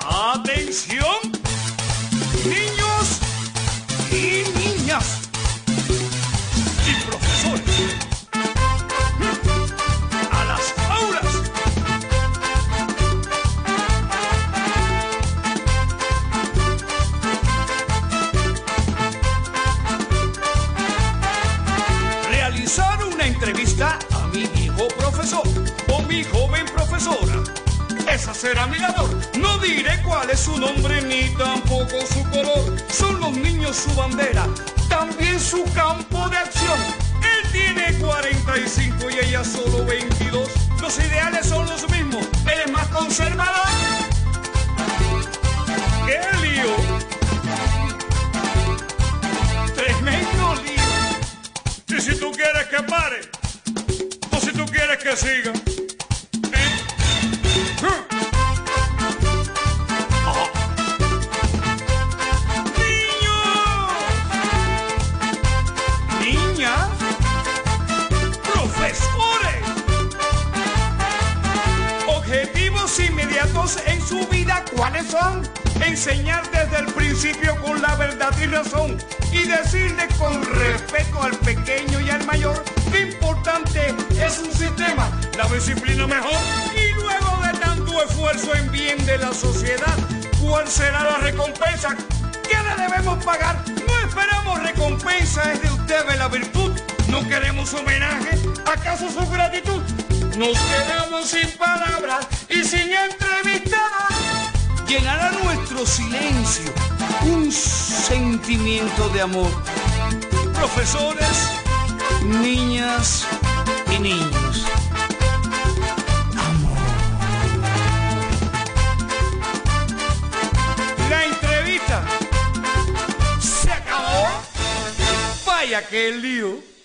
Atención, niños y niñas y profesores, a las aulas. Realizar una entrevista a mi viejo profesor o mi joven profesora. Esa será mi labor. No diré cuál es su nombre ni tampoco su color. Son los niños su bandera, también su campo de acción. Él tiene 45 y ella solo 22. Los ideales son los mismos. Él es más conservador. ¡Qué lío! Tremendo lío. Y si tú quieres que pare, o si tú quieres que siga. Objetivos inmediatos en su vida, ¿cuáles son? Enseñar desde el principio con la verdad y razón y decirle con respeto al pequeño y al mayor qué importante es un sistema, la disciplina mejor. Y luego de tanto esfuerzo en bien de la sociedad, ¿cuál será la recompensa? ¿Qué le debemos pagar? No esperamos recompensa, es de usted la virtud. No queremos homenaje, ¿acaso su gratitud? Nos quedamos sin palabras y sin entrevistar. Llenará nuestro silencio un sentimiento de amor. Profesores, niñas y niños. Amor. La entrevista se acabó. Vaya que lío.